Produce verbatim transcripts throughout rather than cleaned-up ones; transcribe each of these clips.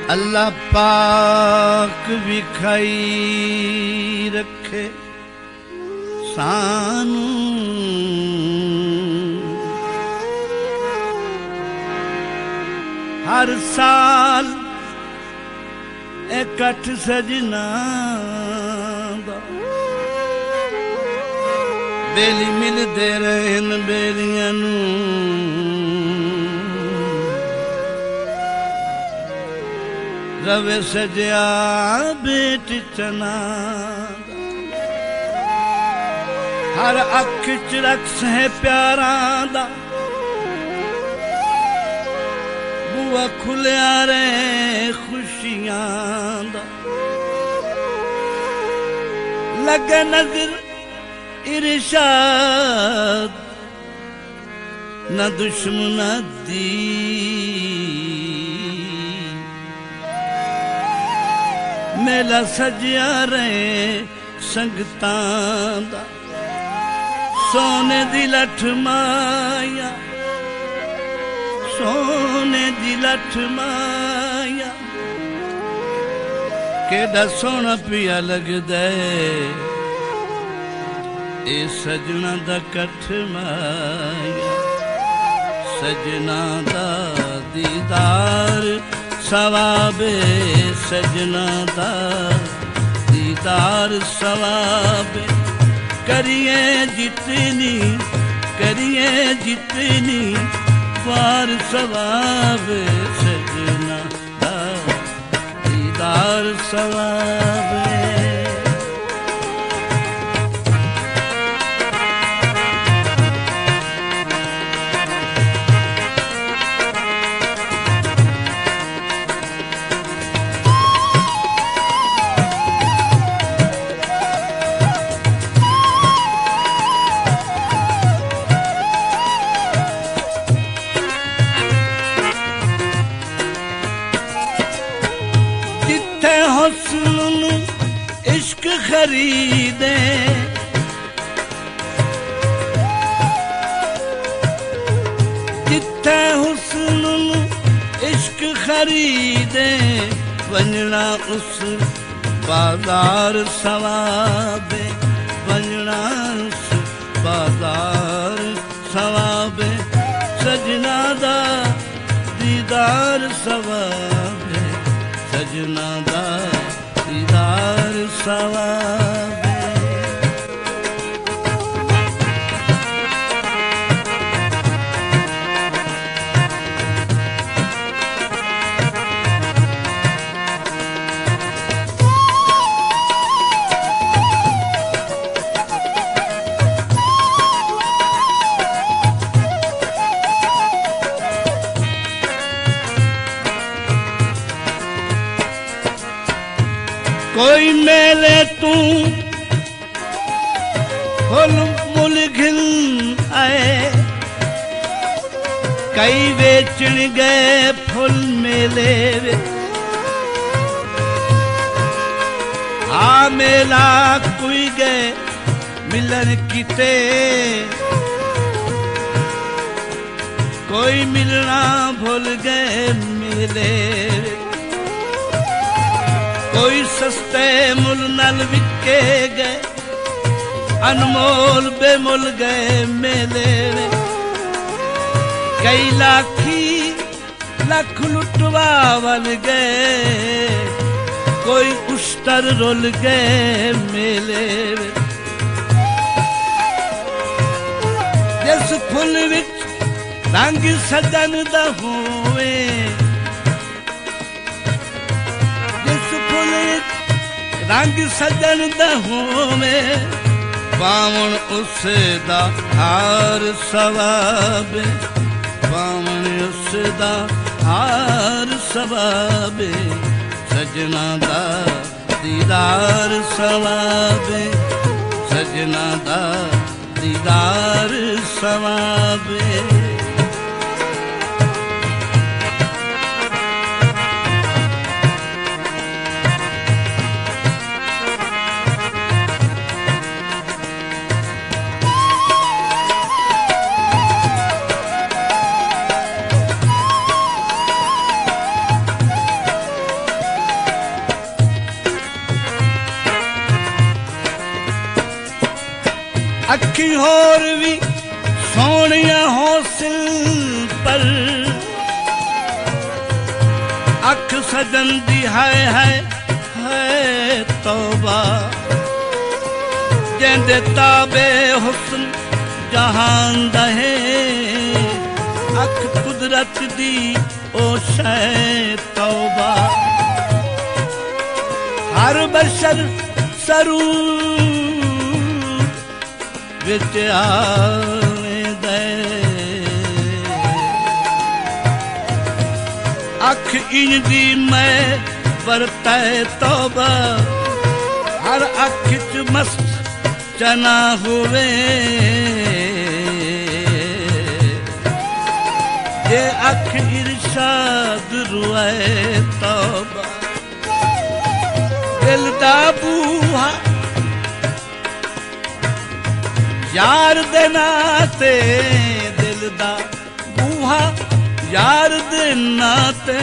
अल्लाह पाक विखाई रखे सानू हर साल इकट्ठ सजना दा बेली मिलदे रहन बेलियां नू रवे सजिया बेट चना हर अख च रक्स है प्यारा दा बुआ खुलिया रे खुशियां दा लगे नजर इरशाद न दुश्मना दी मेला सजिया रे संगतां दा सोने दी लठ माया सोने दी लठ माया केड़ा सोना पिया लगदा ए सजना दा कठ माया सजना दा दीदार सवाबे सजना दा दीदार सवाबे करिए जितनी करिए जितनी वार सवाबे सजना दा दीदार सवाबे इश्क खरीदे जिथे हुस्न इश्क खरीदे वंजना उस बाजार सवाबे वंजना उस बाजार सवाबे सजना दा दीदार सवाबे सजना दा दीदार सवाबे कोई मेले तू फुल मुल घिल आए कई बेचण गए फुल मेले आ मेला कोई गए मिलन किते कोई मिलना भूल गए मेले कोई सस्ते मुल नल विके गए अनमोल बेमुल गए मेले कई लाखी लख लुटवा वल गए कोई उस्तर रुल गए मेले जिस फुल विच रंग सजन दा होवे रंग सजन दा होवे पावन उस दा हार सवाबे पावन उस दा हार सवाबे सजना दा दीदार सवाबे सजना दा दीदार सवाबे कई होर भी सोनिया हौसल पर अख सजन दी है है है तौबा जेंदे ताबे हुस्न जहान दहे अख कुदरत दी ओ शै तौबा हर बशर सरूर विच आवेंदे अख इंदी मैं वरतै तौबा हर अख च मस्त चना हुए ये अख इरशाद रुए तौबा दिल दा बूहा यार दे नाते दिल दा बूहा यार दे नाते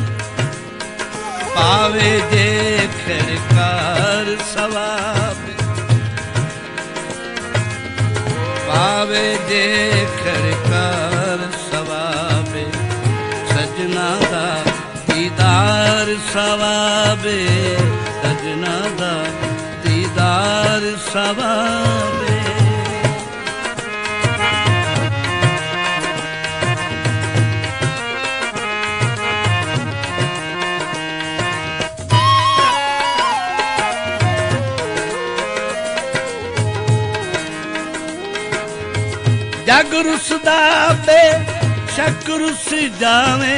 पावे जे खिड़कार सवाब पावे जे खिड़कार सवाब सजना दा दीदार सवाब सजना दा दीदार सवाब जग रुसदा बे शक रुस जावे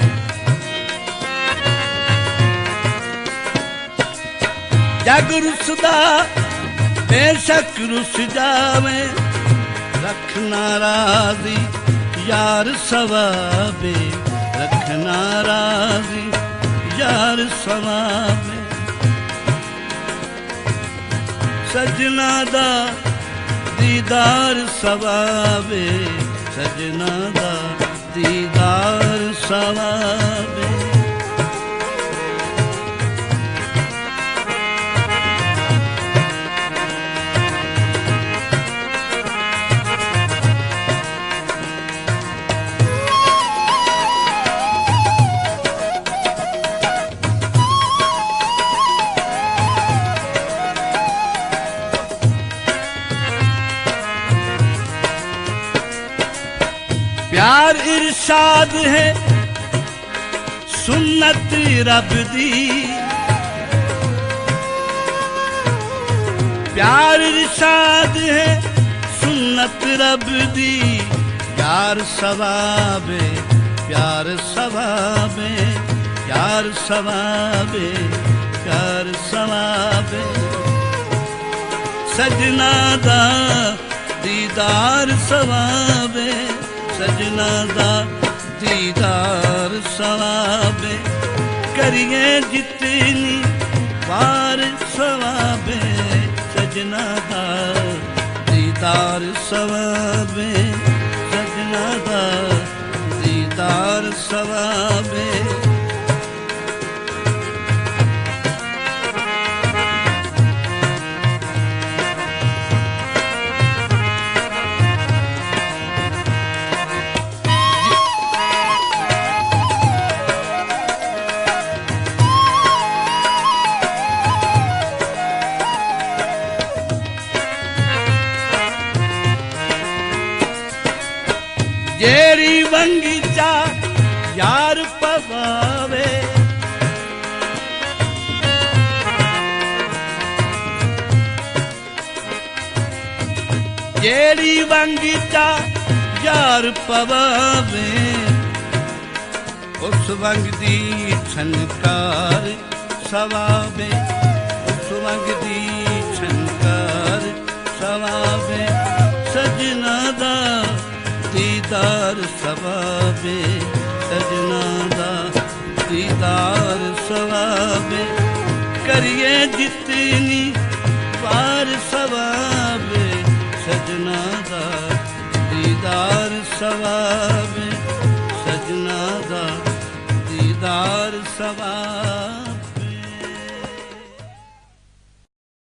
जग रुसदा बेशक रुस जावे रखना राजी यार सवाबे रखना राजी यार सवाबे सजना दा दीदार सवाबे सजना दा दीदार सवाबे प्यार इरशाद है सुन्नत रब दी प्यार इरशाद है सुन्नत रब दी प्यार सवाबे प्यार सवाबे प्यार सवाबे प्यार सवाबे सजना दा दीदार सवाबे सजना दा दीदार सवाबे करिए जितनी बार सवाबे सजना दा दीदार सवाबे सजना दा दीदार सवाबे जेरी वंगी चा यार पवावे जेरी वंगी चा यार पवावे उस वंग दी छनकार सवाबे उस वंग दी छनकार सवाबे सजना दा दीदार सवाबे सजना दा दीदार सवाबे करिए जितनी बार सवाबे सजना दा दीदार सवाबे सजना दा दीदार सवाब